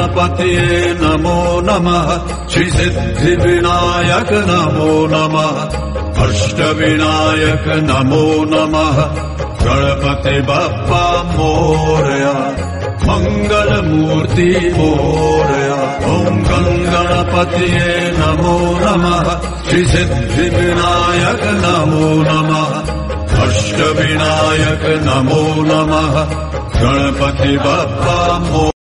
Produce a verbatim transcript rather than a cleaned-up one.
गणपतये नमो नमः श्री सिद्धि विनायक नमो नमः अष्टविनायक नमो नमः गणपति बप्पा मोरया मंगल मूर्ति मोरया ओम गणपतये नमो नमः श्री सिद्धि विनायक नमो नमः अष्टविनायक नमो नमः गणपति बप्पा मोरया।